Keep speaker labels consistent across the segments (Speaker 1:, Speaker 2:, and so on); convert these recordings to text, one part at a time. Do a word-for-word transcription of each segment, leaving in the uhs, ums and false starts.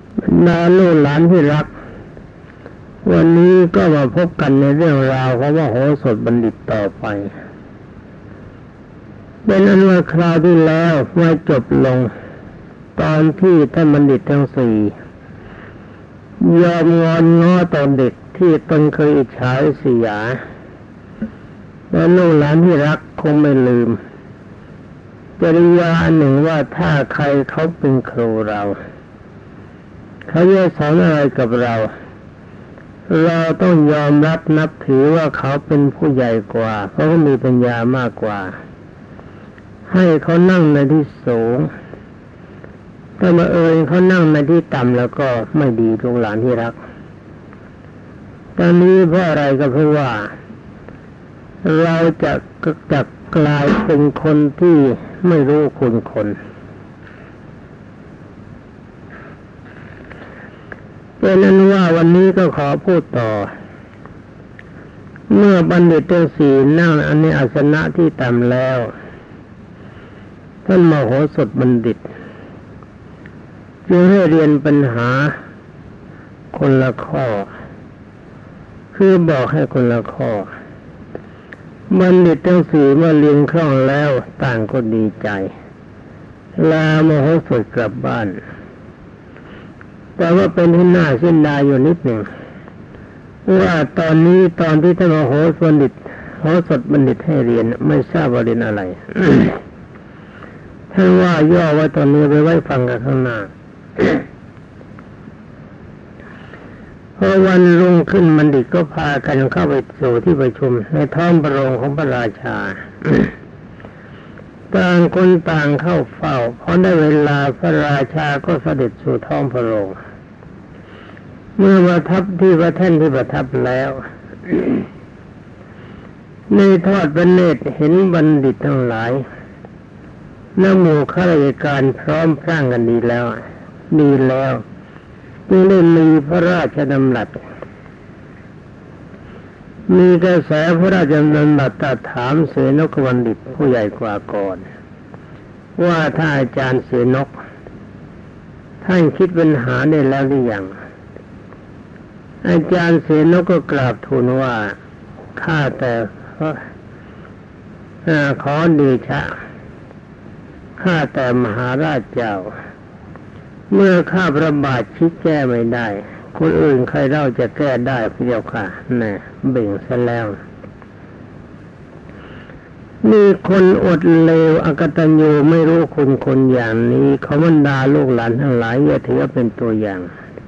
Speaker 1: นาลูกหลานที่รักวันนี้ก็มาพบกันในเรื่องราวของมโหสถบัณฑิตต่อไปเป็นอันว่าคราวที่แล้วมาจบลงตอนที่ท่านบัณฑิตทั้งสี่ยอมงอนง้อตอนเด็กที่ตนเคยอิจฉาริษยาและลูกหลานที่รักคงไม่ลืมจริยาอันหนึ่งว่าถ้าใครเขาเป็นครูเราเขาจะสอนอะไรกับเราเราต้องยอมรับนับถือว่าเขาเป็นผู้ใหญ่กว่าเขาก็มีปัญญามากกว่าให้เขานั่งในที่สูงถ้ามาเอ่ยเขานั่งในที่ต่ำแล้วก็ไม่ดีลูกหลานที่รักตอนนี้เพราะอะไรก็เพราะว่าเราจะจะกลายเป็นคนที่ไม่รู้คุณคนเป็นนั้นว่าวันนี้ก็ขอพูดต่อเมื่อบัณฑิตทั้งสี่นั่งอันนี้อาสนะที่ต่ำแล้วท่านมโหสถบัณฑิตจึงให้เรียนปัญหาคนละข้อคือบอกให้คนละข้อบัณฑิตทั้งสี่เมื่อเรียนคล่องแล้วต่างก็ดีใจลามโหสถกลับบ้านแต่ว่าเป็นที่น่าเสียดายอยู่นิดหนึ่งว่าตอนนี้ตอนที่ท่านมโหสถบัณฑิตมโหสถบัณฑิตให้เรียนไม่ทราบว่าเรียนอะไร ท่านว่าย่อไว้ตอนนี้ไปไว้ฟังกันข้างหน้า พอวันรุ่งขึ้นบัณฑิตก็พากันเข้าไปสู่ที่ประชุมในท้องพระโรงของพระราชา ต่างคนต่างเข้าเฝ้าพอได้เวลาพระราชาก็เสด็จสู่ท้องพระโรงเมื่อประทับที่พระแท่นที่ประทับแล้ว ในทอดพระเนตรเห็นบัณฑิตทั้งหลายณหมู่ข้าราชการพร้อมพรั่งกันดีแล้วดีแล้วจึงได้มีพระราชดำรัสมีกระแสพระราชดำรัสถามเสนกบัณฑิตผู้ใหญ่กว่าก่อนว่าถ้าอาจารย์เสนกท่านคิดปัญหาได้แล้วหรือยังอาจารย์เสนกก็กราบทูลว่าข้าแต่ขอเดชะข้าแต่มหาราชเจ้าเมื่อข้าพระบาทคิดแก้ไม่ได้คนอื่นใครเล่าจะแก้ได้พระเจ้าค่ะแน่เบ่งซะแล้วมีคนอดเลวอกตัญญูไม่รู้คุณคนอย่างนี้เขาบรรดาลูกหลานทั้งหลายอย่าถือเป็นตัวอย่าง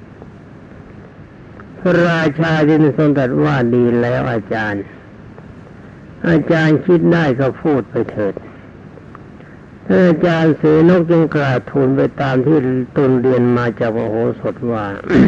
Speaker 1: พระราชาจึงทรงตรัสว่าดีแล้วอาจารย์อาจารย์คิดได้ก็พูดไปเถิดอาจารย์เสนกจึงกราบทูลไปตามที่ตนเรียนมาจากมโหสถว่า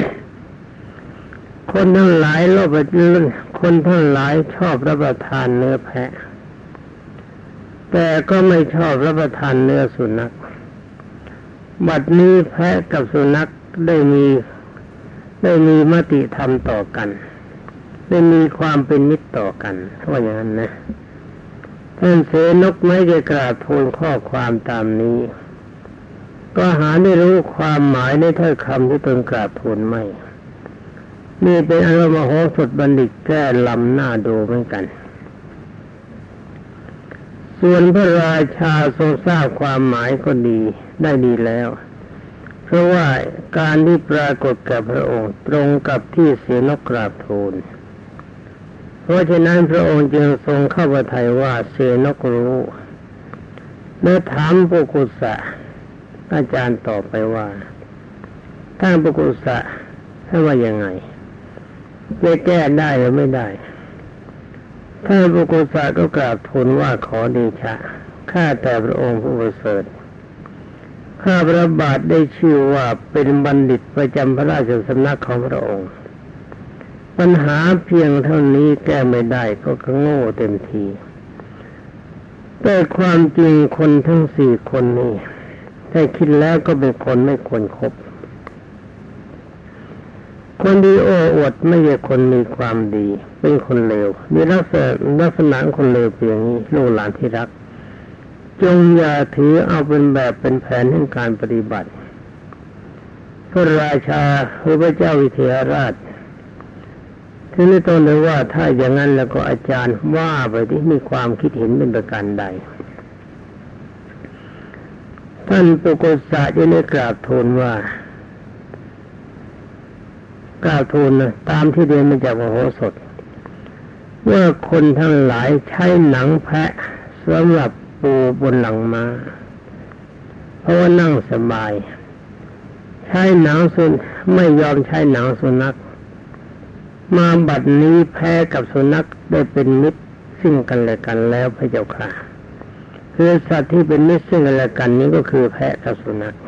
Speaker 1: คนทั้งหลายโลภคนทั้งหลายชอบรับประทานเนื้อแพะแต่ก็ไม่ชอบรับประทานเนื้อสุนัขบัดนี้แพะกับสุนัขได้มีได้มีมติธรรมต่อกันได้มีความเป็นมิตรต่อกันเพราะอย่างนั้นนะท่านเสนกไม่ได้กราบทูลข้อความตามนี้ก็หาได้รู้ความหมายในถ้อยคำที่ตนกราบทูลไม่นี่เป็นอารมโหสถบัณฑิตแก้ลำหน้าดูเหมือนกันส่วนพระราชาทรงทราบความหมายก็ดีได้ดีแล้วเพราะว่าการที่ปรากฏกับพระองค์ตรงกับที่เสนกกราบทูลเพราะฉะนั้นพระองค์จึงทรงเข้าพระทัยว่าเสนกรู้เมื่อถามปุกุสะอาจารย์ตอบไปว่าท่านปุกุสะท่านว่ายังไงจะแก้ได้หรือไม่ได้ท่านปุกุสะก็กราบทูลว่าขอเดชะข้าแต่พระองค์ผู้ประเสริฐข้าพระบาทได้ชื่อว่าเป็นบัณฑิตประจำพระราชสำนักของพระองค์ปัญหาเพียงเท่านี้แก้ไม่ได้ก็โง่เต็มทีแต่ความจริงคนทั้งสี่คนนี้ถ้าคิดแล้วก็เป็นคนไม่ควรคบคนดีโอ้อวดไม่ใช่คนมีความดีเป็นคนเลวมีลักษณะลักษณะคนเลวเพียงนี้ลูกหลานที่รักจงอย่าถือเอาเป็นแบบเป็นแผนแห่งการปฏิบัติพระราชาคือพระเจ้าวิเทหราชทีนี้ต้องเลยว่าถ้าอย่างนั้นแล้วก็อาจารย์ว่าไปที่มีความคิดเห็นเป็นประการใดท่านปุกุสะจะได้กราบทูลว่ากราบทูลนะตามที่เรียนมาจากมโหสถว่าคนทั้งหลายใช้หนังแพะสำหรับปูบนหลังม้าเพราะว่านั่งสบายใช้หนังสุนไม่ยอมใช้หนังสุนัขมาบัดนี้แพะกับสุนัขได้เป็นมิตรซึ่งกันและกันแล้วพระเจ้าค่ะคือสัตว์ที่เป็นมิตรซึ่งกันและกันนี้ก็คือแพะกับสุนัข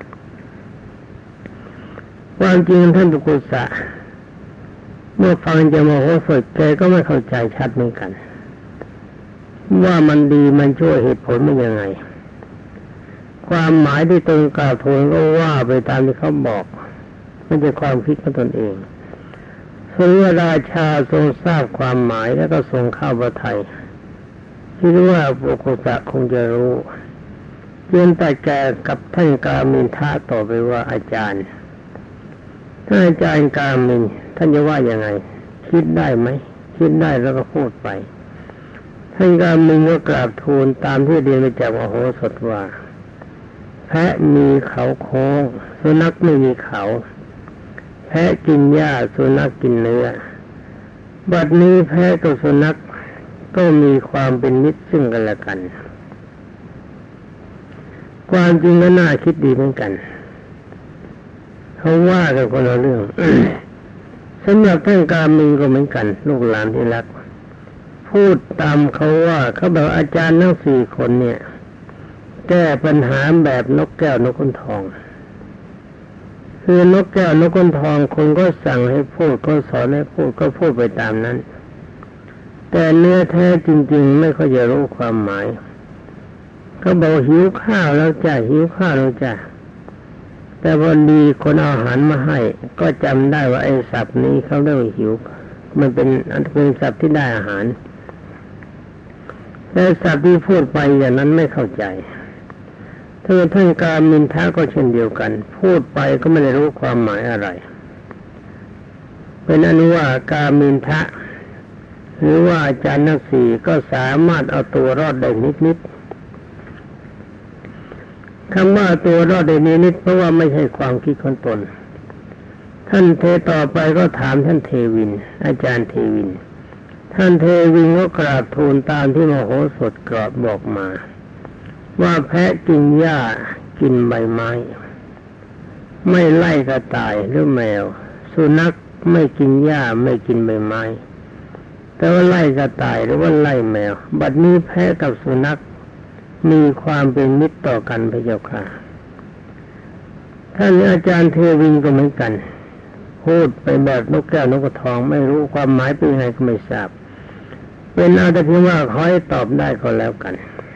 Speaker 1: ความจริงท่านปุกุสะเมื่อฟังจากมโหสถแกก็ไม่เข้าใจชัดเหมือนกันว่ามันดีมันชั่วเหตุผลมันยังไงความหมายที่ตรงกล่าวทูลก็ว่าไปตามที่เขาบอกไม่ใช่ความคิดของตนเองส่วนราชาทรงทราบความหมายแล้วก็ทรงเข้าพระทัยคิดว่าปุกุสะคงจะรู้ยืนแต่แกกับท่านกามินทะต่อไปว่าอาจารย์ท่านอาจารย์กามินท่านจะว่ายังไงคิดได้ไหมคิดได้แล้วก็พูดไปท่านกามินก็กราบทูลตามที่เรียนมาจากมโหสถว่าแพะมีเขาโค้งสุนัขไม่มีเขาแพะกินหญ้าสุนัขกินเนื้อบัดนี้แพะกับสุนัขก็มีความเป็นมิตรซึ่งกันและกันความจริงก็น่าคิดดีเหมือนกันเขาว่ากันคนละเรื่อง สำหรับท่านกามินก็เหมือนกันลูกหลานที่รักพูดตามเขาว่าเขาบอกอาจารย์ทั้งสี่คนเนี่ยแก้ปัญหาแบบนกแก้วนกขุนทองคือนกแก้วนกขุนทองคนก็สั่งให้พูดก็สอนให้พูดก็พูดไปตามนั้นแต่เนื้อแท้จริงๆไม่ค่อยจะรู้ความหมายก็บอกหิวข้าวแล้วจ้ะหิวข้าวแล้วจ้ะแต่พอดีคนเอาอาหารมาให้ก็จำได้ว่าไอ้ศัพท์นี้เขาเรียกว่าหิวมันเป็นอันเป็นศัพท์ที่ได้อาหารแต่ศัพท์ที่พูดไปอย่างนั้นไม่เข้าใจท่านท่านกามินทะก็เช่นเดียวกันพูดไปก็ไม่ได้รู้ความหมายอะไรเป็นอนุว่ากามินทะหรือว่าอาจารย์นักสีก็สามารถเอาตัวรอดได้นิดๆคำว่าตัวรอดได้นิดๆเพราะว่าไม่ใช่ความคิดของตนท่านเทต่อไปก็ถามท่านเทวินอาจารย์เทวินท่านเทวินก็กราบทูลตามที่มโหสถกราบบอกมาว่าแพะกินหญ้ากินใบไม้ไม่ไล่กระต่ายหรือแมวสุนัขไม่กินหญ้าไม่กินใบไม้แต่ว่าไล่กระต่ายหรือว่าไล่แมวบัดนี้แพะกับสุนัขมีความเป็นมิตรต่อกันพระเจ้าค่ะท่านอาจารย์เทวินก็เหมือนกันพูดไปแบบนกแก้วนกกระทองไม่รู้ความหมายเป็นยังไงก็ไม่ทราบเป็นเอาแต่เพียงว่าขอให้ตอบได้ก็แล้วกัน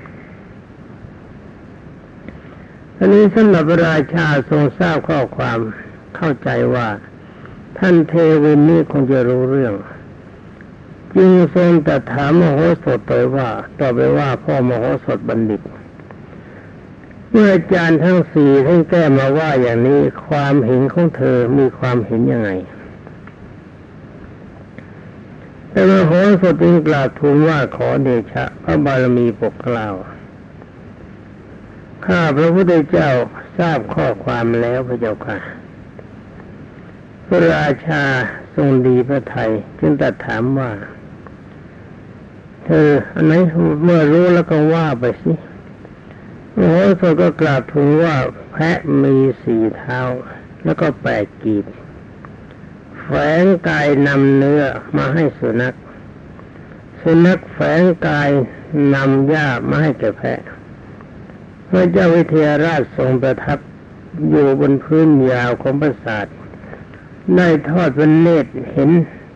Speaker 1: อันนี้สำหรับราชาทรงทราบข้อความเข้าใจว่าท่านเทวินนี่คงจะรู้เรื่องจึงทรงแต่ถามมโหสถไปว่าต่อไปว่าพ่อมโหสถบัณฑิตเมื่ออาจารย์ทั้งสี่ท่านแก้มาว่าอย่างนี้ความเห็นของเธอมีความเห็นยังไงแต่มโหสถจึงกล่าวทูลว่าขอเดชะพระบารมีปกเกล้าข้าพระพุทธเจ้าทราบข้อความแล้วพระเจ้าค่ะพระราชาทรงดีพระทัยจึงตรัสถามว่าเธออันไหนเมื่อรู้แล้วก็ว่าไปสิโอ้โหสถก็กราบทูลว่าแพะมีสี่เท้าแล้วก็แปดกีบแฝงกายนำเนื้อมาให้สุนัขสุนัขแฝงกายนำหญ้ามาให้แก่แพะพระเจ้าวิเทหราชทรงประทับอยู่บนพื้นยาวของปราสาทได้ทอดพระเนตรเห็น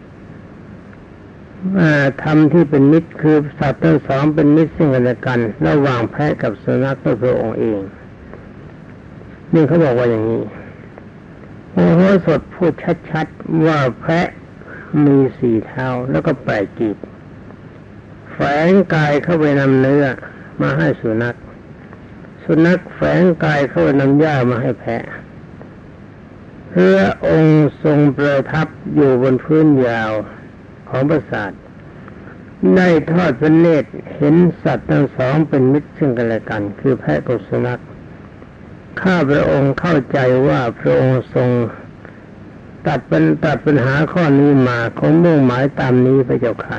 Speaker 1: ธรรมที่เป็นมิตรคือสัตว์ทั้งสองเป็นมิตรซึ่งกันและกันระหว่างแพะกับสุนัขด้วยพระองค์เองนี่เขาบอกว่าอย่างนี้มโหสถพูดชัดๆว่าแพะมีสี่เท้าแล้วก็แปดกีบแฝงกายเข้าไปนำเนื้อมาให้สุนัขสุนัขแฝงกายเข้าไปนำหญ้ามาให้แพะพระองค์ทรงประทับอยู่บนพื้นยาวของปราสาทได้ทอดพระเนตรเห็นสัตว์ทั้งสองเป็นมิตรซึ่งกันและกันคือแพะกับสุนัขข้าพระองค์เข้าใจว่าพระองค์ทรงตัดปัญตัดปัญหาข้อนี้มาคงมุ่งหมายตามนี้พระเจ้าค่ะ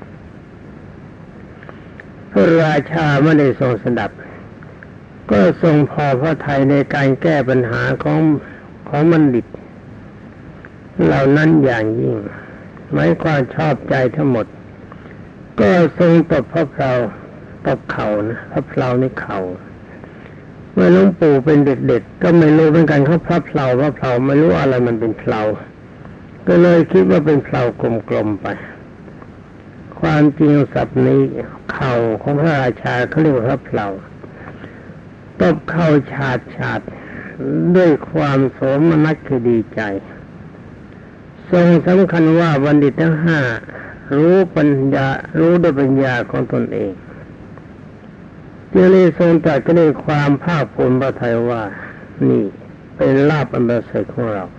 Speaker 1: พระราชาไม่ได้ทรงสดับก็ทรงพอพระทัยในการแก้ปัญหาของของบัณฑิตเหล่านั้นอย่างยิ่งหมายความชอบใจทั้งหมดก็ทรงตบพระเพลาตบเข่านะพระเพลาในเข่าเมื่อหลวงปู่เป็นเด็กๆก็ไม่รู้เหมือนกันเขาพระเพลาพระเพลาไม่รู้อะไรมันเป็นเพลาก็เลยคิดว่าเป็นเพลากลมๆไปความจริงศัพท์นี้เข่าของพระราชาเขาเรียกว่าพระเพลาตบเข่าฉาดฉาดด้วยความโสมนัสคือดีใจทรงสำคัญว่าบัณฑิตทั้งห้ารู้ปัญญารู้ด้วยปัญญาของตนเองจึงได้ทรงตรัสด้วยความภาคภูมิพระทัยว่านี่เป็นลาภอันประเสริฐของเรา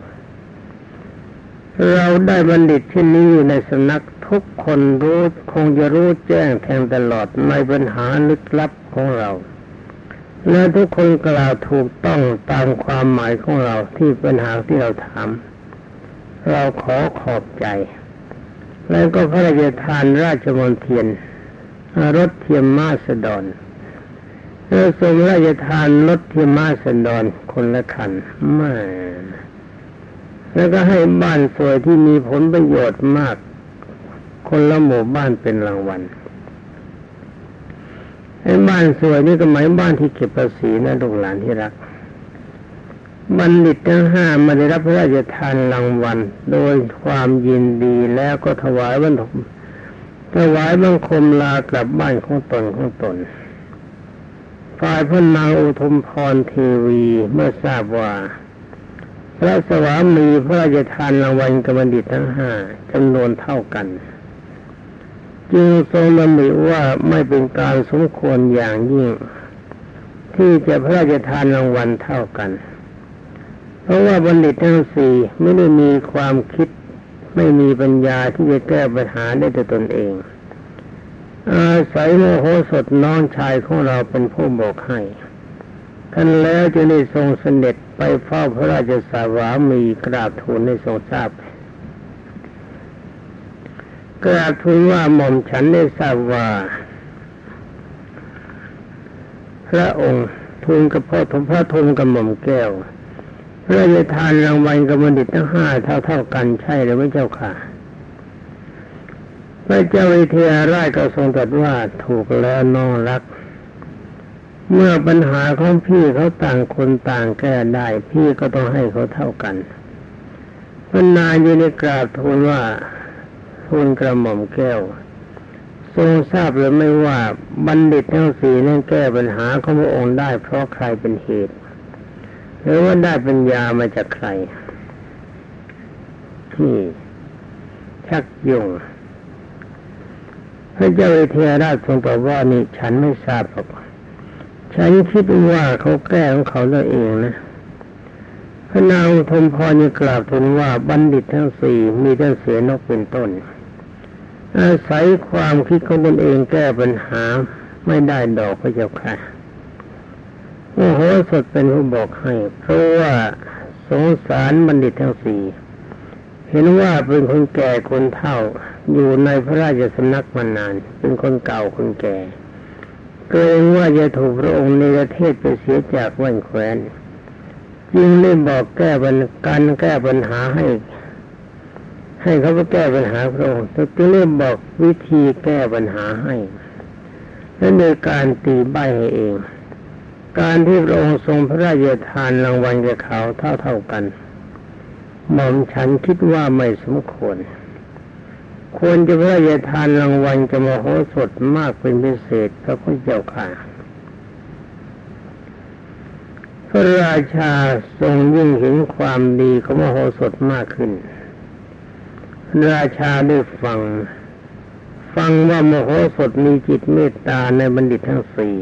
Speaker 1: เราได้บัณฑิตที่นี้อยู่ในสำนักทุกคนรู้คงจะรู้แจ้งแทงตลอดในปัญหาลึกลับของเราและทุกคนกล่าวถูกต้องตามความหมายของเราที่ปัญหาที่เราถามเราขอขอบใจแล้วก็พระราชทานราชมนเทียนรถเทียมมาสดรแล้วทรงราชทานรถเทียมมาสดรคนละคันมาแล้วก็ให้บ้านสวยที่มีผลประโยชน์มากคนละหมู่บ้านเป็นรางวัลไอ้บ้านสวยนี่ก็หมายบ้านที่เก็บภาษีนะลูกหลานที่รักบัณฑิตทั้งห้ามาได้รับพระราชทานรางวัลโดยความยินดีแล้วก็ถวายบังคมถวายบังคมลากลับบ้านของตนของตนฝ่ายพระนางอุทุมพรเทวีเมื่อทราบว่าพระสวามีพระราชทานรางวัลกับบัณฑิตทั้งห้าจำนวนเท่ากันจึงทรงดำริว่าไม่เป็นการสมควรอย่างยิ่งที่จะพระราชทานรางวัลเท่ากันเพราะว่าบัณฑิตทั้งสี่ไม่ได้มีความคิดไม่มีปัญญาที่จะแก้ปัญหาได้ด้วยตนเองอาศัยโมโหสถน้องชายของเราเป็นผู้บอกให้ท่านแล้วจึงได้ทรงเสด็จไปเฝ้าพระราชสวามีกราบทูลให้ทรงทราบกราบทูลว่าหม่อมฉันได้ทราบว่าพระองค์ทูลกับพ่อทมพระทูลกับหม่อมแก้วพระราชทานรางวัลกับบัณฑิตทั้งห้าเท่าๆกันใช่หรือไม่เจ้าค่ะพระเจ้าวิเทหราชก็ทรงตรัสว่าถูกแล้วน้องรักเมื่อปัญหาของพี่เขาต่างคนต่างแก้ได้พี่ก็ต้องให้เขาเท่ากันพระนายอยู่ในกราบทูลว่าทูลกระหม่อมแก้วทรงทราบหรือไม่ว่าบัณฑิตทั้งสี่นั้นแก้ปัญหาของพระองค์ได้เพราะใครเป็นเหตุหรือว่าได้ปัญญามาจากใครนี่ชักยุ่งพระเจ้าวิเทหราชทรงตอบว่านี่ฉันไม่ทราบหรอกฉันคิดว่าเขาแก้ของเขาได้เองนะพระนางอุทุมพรยังกล่าวทูลว่าบัณฑิตทั้งสี่มีท่านเสนกเป็นต้นอาศัยความคิดของตนเองแก้ปัญหาไม่ได้ดอกพระเจ้าค่ะโอ้โหสดเป็นผู้บอกให้เพราะว่าสงสารบัณฑิตทั้งสี่เห็นว่าเป็นคนแก่คนเฒ่าอยู่ในพระราชสำนักมานานเป็นคนเก่าคนแก่เกรงว่าจะถูกพระองค์ในประเทศไปเสียจากแว่นแคว้นจึงได้บอกแก้ปัญการแก้ปัญหาให้ให้เขาไปแก้ปัญหาพระองค์จึงได้บอกวิธีแก้ปัญหาให้และโดยการตีใบให้เองการที่พระองค์ทรงพระราชทานรางวัลแก่เขาเท่าๆกันหม่อมฉันคิดว่าไม่สมควรควรจะพระราชทานรางวัลกับมโหสถมากเป็นพิเศษพระพุทธเจ้าค่ะพระราชาทรงยิ่งเห็นความดีของมโหสถมากขึ้นราชาได้ฟังฟังว่ามโหสถมีจิตเมตตาในบัณฑิตทั้งสี่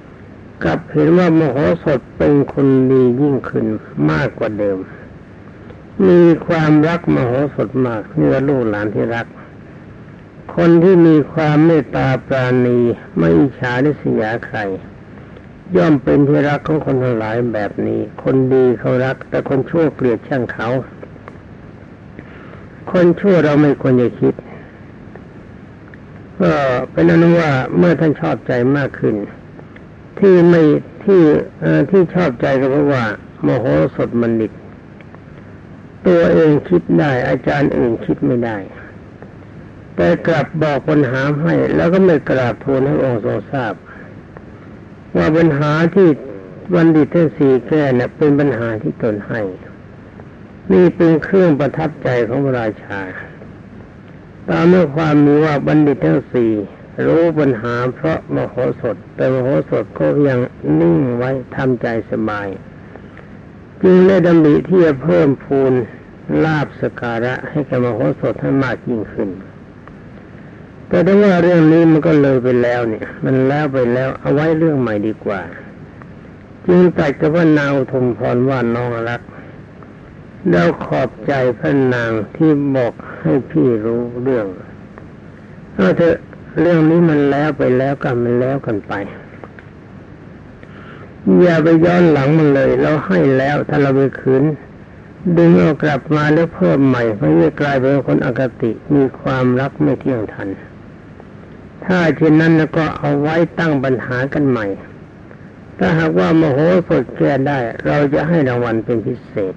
Speaker 1: กลับเห็นว่ามโหสถเป็นคนดียิ่งขึ้นมากกว่าเดิมมีความรักมโหสถมากนี่ว่าลูกหลานที่รักคนที่มีความเมตตาปราณีไม่อิจฉาริษยาใครย่อมเป็นที่รักของคนทั้งหลายแบบนี้คนดีเขารักแต่คนชั่วเกลียดช่างเขาคนชั่วเราไม่ควรจะคิดก็เป็นอนุว่าเมื่อท่านชอบใจมากขึ้นที่ไม่ที่ที่ชอบใจก็เพราะว่ามโหสถบัณฑิตตัวเองคิดได้อาจารย์อื่นคิดไม่ได้แต่กลับบอกปัญหาให้แล้วก็ไม่กราบทูลให้องค์ทรงทราบว่าปัญหาที่บัณฑิตทั้งสี่แก้เนี่ยเป็นปัญหาที่ตนให้นี่เป็นเครื่องประทับใจของพระราชาตามเมื่อความมีว่าบัณฑิตทั้งสี่รู้ปัญหาเพราะมโหสถแต่มโหสถก็ยังนิ่งไว้ทำใจสบายจึงได้ดำริที่จะเพิ่มพูนลาภสการะให้แก่มโหสถให้มากยิ่งขึ้นแต่ถ้าว่าเรื่องนี้มันก็เลยไปแล้วเนี่ยมันแล้วไปแล้วเอาไว้เรื่องใหม่ดีกว่าจึงตัดกับว่านางอุทุมพรว่าน้องรักเราขอบใจพระนางที่บอกให้พี่รู้เรื่องเอาเถอะเรื่องนี้มันแล้วไปแล้วกันมันแล้วกันไปอย่าไปย้อนหลังมันเลยเราให้แล้วถ้าเราไปขืนดึงเอากลับมาแล้วเพิ่มใหม่มันจะกลายเป็นคนอคติมีความรักไม่เที่ยงธรรมถ้าเช่นนั้นก็เอาไว้ตั้งปัญหากันใหม่ถ้าหากว่ามโหสถแก้ได้เราจะให้รางวัลเป็นพิเศษ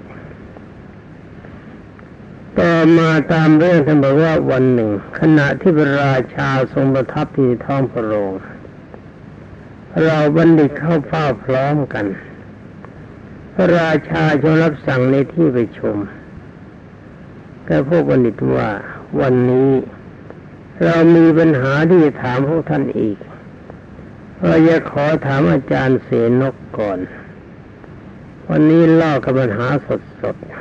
Speaker 1: ต่อมาตามเรื่องท่านบอกว่าวันหนึ่งขณะที่พระราชาทรงประทับที่ท้องพระโรงเราบัณฑิตเข้าเฝ้าพร้อมกันพระราชาทรงรับสั่งในที่ประชุมแต่พวกบัณฑิตว่าวันนี้เรามีปัญหาที่จะถามพวกท่านอีกเราจะขอถามอาจารย์เสนกก่อนวันนี้เล่ากับปัญหาสดๆ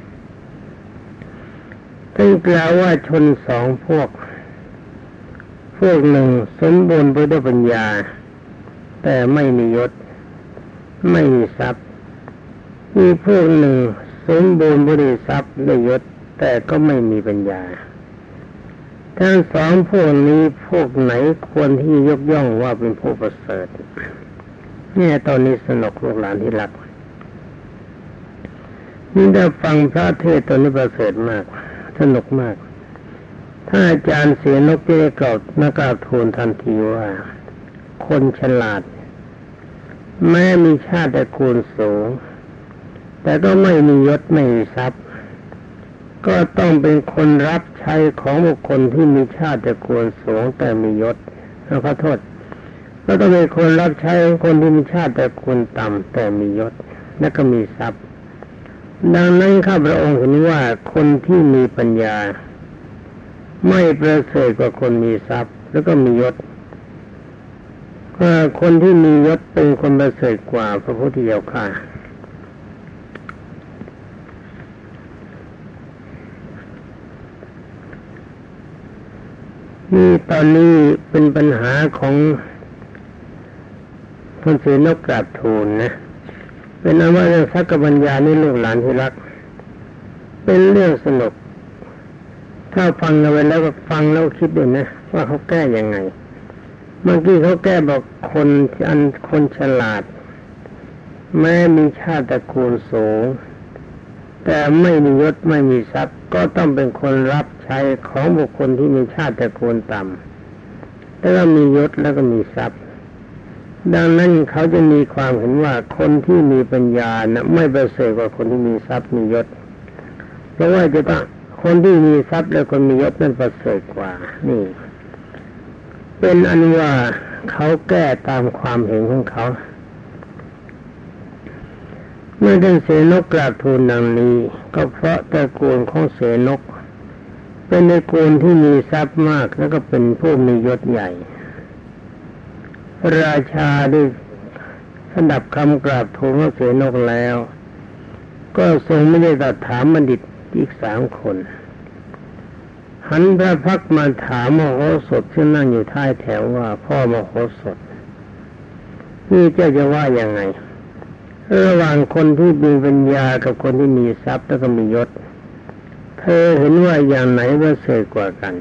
Speaker 1: ท่านกล่าวว่าชนสองพวกพวกหนึ่งสมบูรณ์ไปด้วยปัญญาแต่ไม่มียศไม่มีทรัพย์มีพวกหนึ่งสมบูรณ์ด้วยทรัพย์ด้วยยศแต่ก็ไม่มีปัญญาทั้งสองพวกนี้พวกไหนควรที่ยกย่องว่าเป็นผู้ประเสริฐเนี่ยตอนนี้สนุกลูกหลานที่รักนี่ได้ฟังพระเทศน์ตอนนี้ประเสริฐมากสนุกมากถ้าอาจารย์เสียนกจะได้กล่าวนักกล่าวทูลทันทีว่าคนฉลาดแม้มีชาติตระกูลสูงแต่ก็ไม่มียศไม่มีทรัพย์ก็ต้องเป็นคนรับใช้ของบุคคลที่มีชาติตระกูลสูงแต่มียศขอโทษก็ต้องเป็นคนรับใช้ของคนที่มีชาติตระกูลต่ำแต่มียศและก็มีทรัพย์ดังนั้นข้าพระองค์เห็นว่าคนที่มีปัญญาไม่ประเสริฐกว่าคนมีทรัพย์แล้วก็มียศก็คนที่มียศเป็นคนประเสริฐกว่าพระพุทธเจ้าค่ะนี่ตอนนี้เป็นปัญหาของคนเสนกกราบทูลนะเป็นอว่าเรื่องสักกปัญญานี่ลูกหลานที่รักเป็นเรื่องสนุกถ้าฟังเอาไว้แล้วก็ฟังแล้วคิดดูนะว่าเขาแก้ยังไงเมื่อกี้เขาแก้บอกคนอันคนฉลาดแม้มีชาติตระกูลสูงแต่ไม่มียศไม่มีทรัพย์ก็ต้องเป็นคนรับใช้ของบุคคลที่มีชาติตระกูลต่ำแต่ว่ามียศแล้วก็มีทรัพย์ดังนั้นเขาจะมีความเห็นว่าคนที่มีปัญญานะไม่ประเสริฐกว่าคนที่มีทรัพย์มียศเพราะว่าจะต้องคนที่มีทรัพย์และคนมียศนั้นประเสริฐกว่านี่เป็นอันว่าเขาแก้ตามความเห็นของเขาเมื่อท่านเสนกกราบทูลดังนี้ก็เพราะตระกูลของเสนกเป็นตระกูลที่มีทรัพย์มากแล้วก็เป็นผู้มียศใหญ่ราชาได้สดับคำกราบทูลของเสนกแล้วก็ทรงไม่ได้ตรัสถามบัณฑิตอีกสามคนหันพระพักตร์มาถามมโหสถซึ่งนั่งอยู่ท้ายแถวว่าพ่อมโหสถนี่เจ้าจะว่ายังไงระหว่างคนที่มีปัญญากับคนที่มีทรัพย์แล้วก็มียศเธอเห็นว่าอย่างไหนประเสริฐกว่ากัน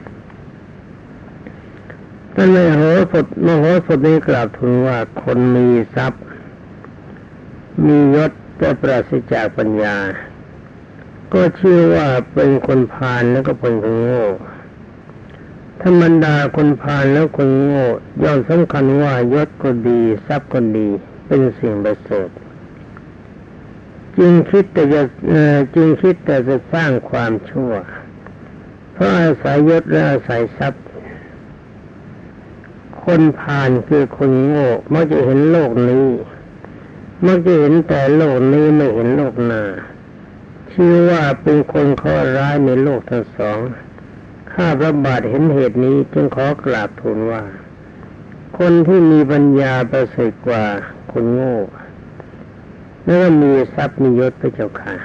Speaker 1: ท่านมโหสถมโหสถนี้กราบทูลว่าคนมีทรัพย์มียศแต่ปราศจากปัญญาก็ชื่อว่าเป็นคนพาลแล้วก็เป็นคนโง่ธรรมดาคนพาลแล้วคนโง่ย่อมสำคัญว่ายศก็ดีทรัพย์ก็ดีเป็นสิ่งประเสริฐจึงคิดแต่จะจึงคิดแต่จะสร้างความชั่วเพราะอาศัยยศและอาศัยทรัพย์คนพาลคือคนโง่มักจะเห็นโลกนี้มักจะเห็นแต่โลกนี้ไม่เห็นโลกหน้าชื่อว่าเป็นคนข้อร้ายในโลกทั้งสองข้าพระบาทเห็นเหตุนี้จึงขอกราบทูลว่าคนที่มีปัญญาประเสริฐกว่าคนโง่แล้วก็มีทรัพย์มียศพระเจ้าค่ะ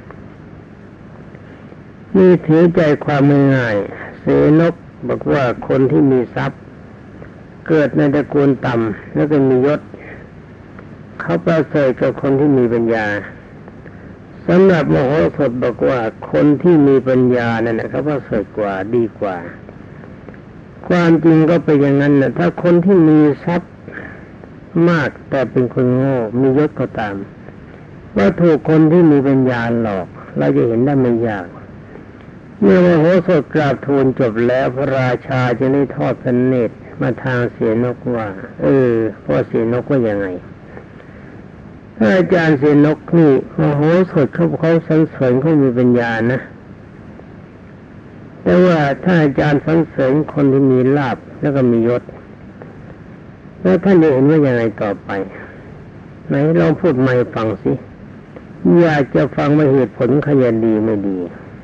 Speaker 1: นี่ถือใจความง่ายๆเสนกบอกว่าคนที่มีทรัพย์เกิดในตระกูลต่ำแล้วก็มียศเขาประเสริฐกับคนที่มีปัญญาสำหรับมโหสถบอกว่าคนที่มีปัญญานั่นนะเขาประเสริฐกว่าดีกว่าความจริงก็เป็นอย่างนั้นนะถ้าคนที่มีทรัพย์มากแต่เป็นคนโง่มียศก็ตามว่าถูกคนที่มีปัญญาหลอกเราจะเห็นได้ไม่ยากเมื่อมโหสถกราบทูลจบแล้วพระราชาจะได้ทอดพระเนตรมาทางเสนกว่าเออพ่อเสนกว่ายังไงอาจารย์เสนกนี่มโหสถเขาเขาสรรเสริญเขามีปัญญานะแต่ว่าถ้าอาจารย์สรรเสริญคนที่มีลาภแล้วก็มียศแล้วท่านจะเห็นว่ายังไงต่อไปไหนลองพูดใหม่ฟังสิอยากจะฟังว่าเหตุผลขยันดีไม่ดี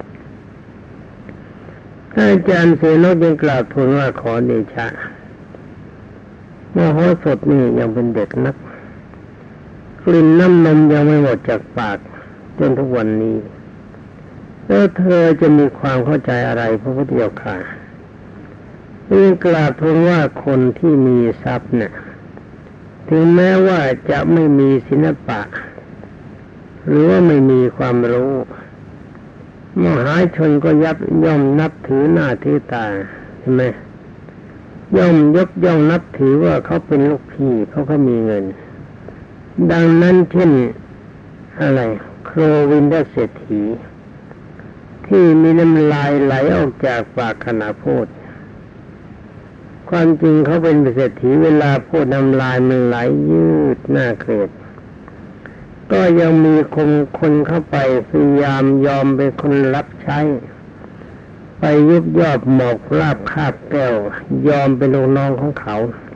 Speaker 1: อาจารย์เสนกยังกล่าวทูลว่าขอเดชะมโหสถนี่ยังเป็นเด็กนักกลิ่นน้ำนมยังไม่หมดจากปากจนทุกวันนี้แล้วเธอจะมีความเข้าใจอะไรพระพุทธเจ้าค่ะนี่กล่าวทูลว่าคนที่มีทรัพย์เนี่ยถึงแม้ว่าจะไม่มีศิลปะหรือว่าไม่มีความรู้มหาชนก็ยับย่อมนับถือหน้าถือตาใช่ไหมย่อมยกย่องนับถือว่าเขาเป็นลูกพี่เพราะเขามีเงินดังนั้นเช่นอะไรโครวินทเศรษฐีที่มีน้ำลายไหลออกจากปากขณะพูดความจริงเขาเป็นเศรษฐีเวลาพูดน้ำลายมันไหลยืดหน้าเกลียดก็ยังมีคนคนเข้าไปพยายามยอมเป็นคนรับใช้ไปยุบยอบหมอกลาบคาบแก้วยอมเป็นลูกน้องของเขา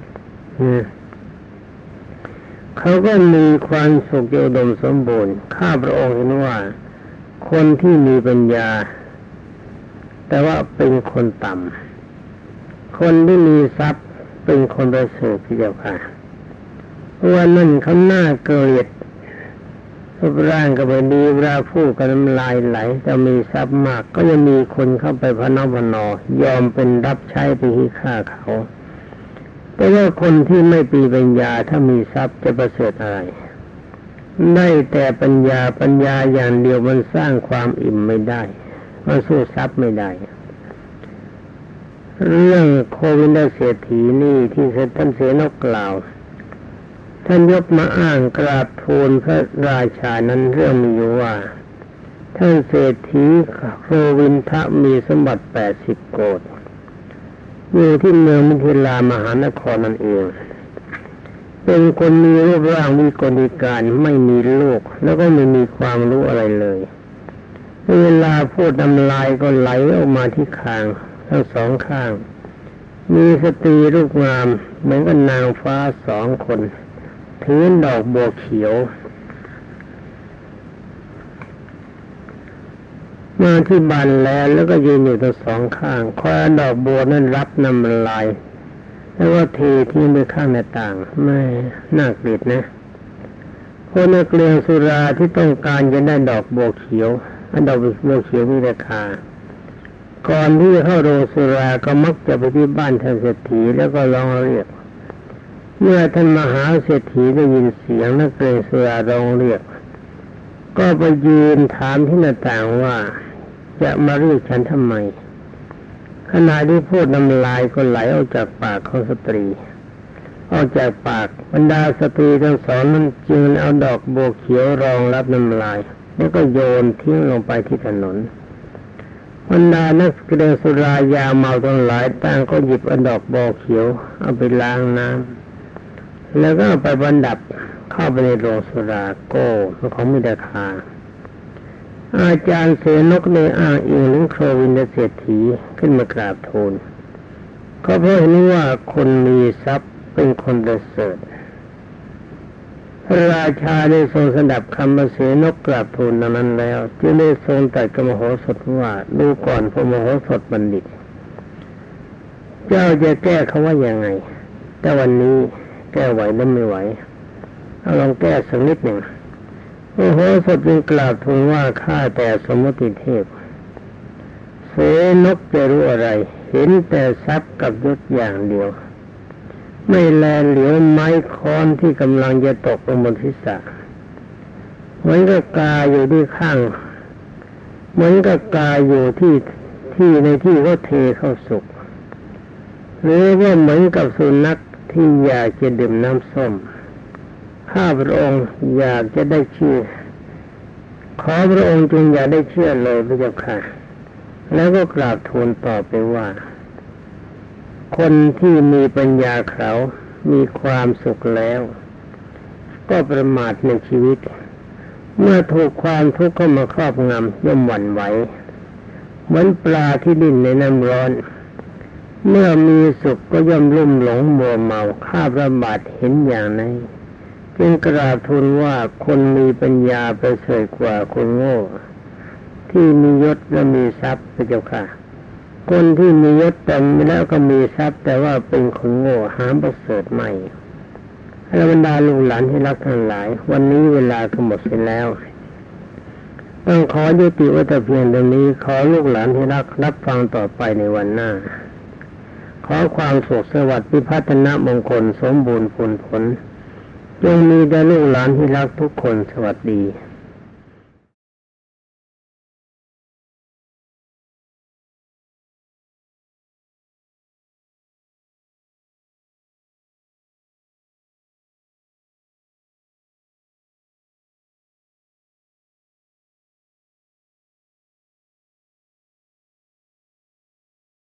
Speaker 1: เขาก็มีความสุขอุดมสมบูรณ์ข้าพระองค์เห็นว่าคนที่มีปัญญาแต่ว่าเป็นคนต่ำคนที่มีทรัพย์เป็นคนประเสริฐที่เดียวค่ะว่านั่นเขาหน้าเกลียดรูปร่างก็ไม่ดีเวลาพูดก็น้ำลายไหลแต่มีทรัพย์มากก็ยังมีคนเข้าไปพนอพนอยอมเป็นรับใช้ไปที่ฆ่าเขาแต่ว่าคนที่ไม่ปีปัญญาถ้ามีทรัพย์จะประเสริฐอะไรได้แต่ปัญญาปัญญาอย่างเดียวมันสร้างความอิ่มไม่ได้มันสู้ทรัพย์ไม่ได้เรื่องโควินทเศรษฐีนี่ที่ท่านเสนกกล่าวท่านยกมาอ้างกราบทูลพระราชานั้นเรื่องมีอยู่ว่าท่านเศรษฐีโควินทะมีสมบัติแปดสิบโกฏอยู่ที่เมืองมิถิลามหานครนั่นเองเป็นคนมีรูปร่างวิกลวิการไม่มีลูกแล้วก็ไม่มีความรู้อะไรเลยเวลาพูดน้ำลายก็ไหลออกมาที่คางทั้งสองข้างมีสตรีรูปงามเหมือนกับนางฟ้าสองคนถือดอกบัวเขียวมาที่บันแล้วแล้วก็ยืนอยู่ทั้งสองข้างคอยดอกบัวนั้นรับน้ำลายแล้วก็เททิ้งไปข้างหน้าต่างไม่น่าเกลียดนะคนนักเรียนสุราที่ต้องการจะได้ดอกบัวเขียวอันดอกบัวเขียวมีราคาก่อนที่เข้าโรงสุราก็มักจะไปที่บ้านท่านเศรษฐีแล้วก็ร้องเรียกเมื่อท่านมหาเศรษฐีได้ยินเสียงนักเรียนสุราร้องเรียกก็ไปยืนถามที่หน้าต่างว่าจะมาเรียกฉันทำไมขณะที่พูดน้ำลายก็ไหลออกจากปากของสตรีออกจากปากบรรดาสตรีทั้งสองนั้นจึงเอาดอกบัวเขียวรองรับน้ำลายแล้วก็โยนทิ้งลงไปที่ถนนบรรดานักแสดงสุรายาเมาทั้งหลายต่างก็หยิบเอาดอกบัวเขียวเอาไปล้างน้ำแล้วก็เอาไปประดับเข้าไปในโรงสุราโก้ของมีราคาอาจารย์เสนกในอ้างอิงถึงโควินเศรษฐีขึ้นมากราบทูลก็เพราะเห็นว่าคนมีทรัพย์เป็นคนประเสริฐพระราชาได้ทรงสดับคำเสนกกราบทูลดังนั้นแล้วจึงได้ทรงตรัสกับมโหสถว่าดูก่อนพระมโหสถบัณฑิตเจ้าจะแก้เขาว่ายังไงแต่วันนี้แก้ไหวหรือไม่ไหวเอาลองแก้สักนิดหนึ่งโอ้โหสดจึงกราบทูลว่าข้าแต่สมมติเทพเสนกจะรู้อะไรเห็นแต่ทรัพย์กับยศอย่างเดียวไม่แลเหลียวไม้ค้อนที่กำลังจะตกลงบนศีรษะเหมือนกับกาอยู่ที่ข้างเหมือนกับกาอยู่ที่ที่ในที่เขาเทเข้าสุกหรือว่าเหมือนกับสุนัขที่อยากจะดื่มน้ำส้มข้าพระองค์อยากจะได้ชื่อขอพระองค์จงอย่าได้เชื่อเลยพระเจ้าค่ะแล้วก็กราบทูลต่อไปว่าคนที่มีปัญญาเขามีความสุขแล้วก็ประมาทในชีวิตเมื่อถูกความทุกข์เข้ามาครอบงำย่อมหวั่นไหวเหมือนปลาที่ดิ้นในน้ำร้อนเมื่อมีสุขก็ย่อมลุ่มหลงมัวเมาข้าพระบาทเห็นอย่างนั้นจึงกราบทูลว่าคนมีปัญญาประเสริฐกว่าคนโง่ที่มียศและมีทรัพย์พระเจ้าค่ะคนที่มียศแต่แล้วก็มีทรัพย์แต่ว่าเป็นคนโง่หาประเสริฐไม่ให้บรรดาลูกหลานที่รักทั้งหลายวันนี้เวลาก็หมดไปแล้วต้องขอยุติไว้แต่เพียงเท่านี้ขอลูกหลานที่รักรับฟังต่อไปในวันหน้าขอความสุขสวัสดิ์พิพัฒนมงคลสมบูรณ์ผลผลจงมีแด่ลูกหลานที่รักทุกคนสวัสดี